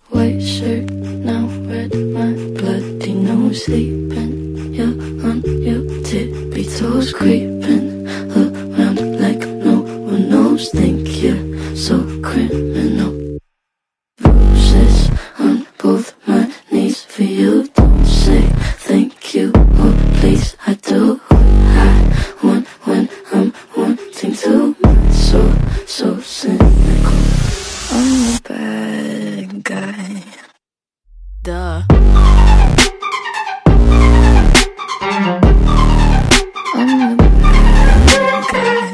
white shirt, now red, my bloody nose sleeping. You're on your tippy toes, creeping around like no one knows. Think you're so criminal. Bruises on both my knees for you. Don't say thank you or please. I do what I want when I'm wanting to. My soul so cynical. I'm a bad guy. Duh. I'm the bad guy.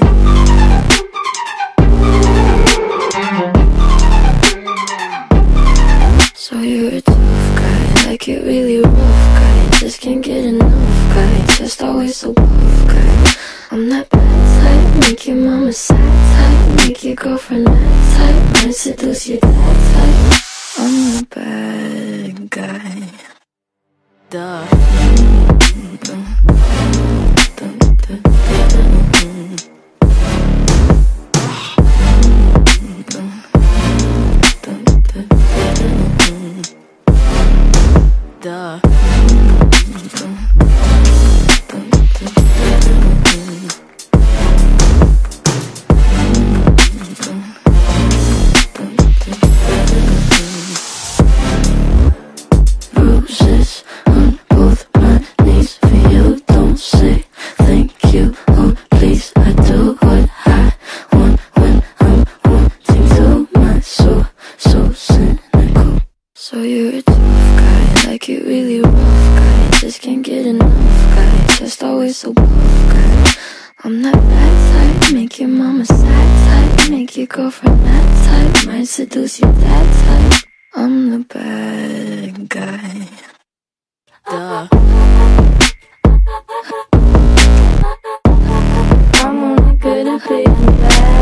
So you're a tough guy, like it really rough guy. Just can't get enough guy, just always so buff guy. I'm that bad type, make your mama sad type, make your girlfriend mad type, might seduce your dad type. I'm the bad guy. Duh. Duh. Bruises on both my knees for you. Don't say thank you or please. I do what I want when I'm wanting to. My soul so cynical. So you're a tough guy, like it really rough guy. Just can't get enough guy, just always so buff guy. I'm that bad type, make your mama sad type, make your girlfriend mad type, might seduce your dad type. I'm the bad guy. Duh. I'm only good at being bad.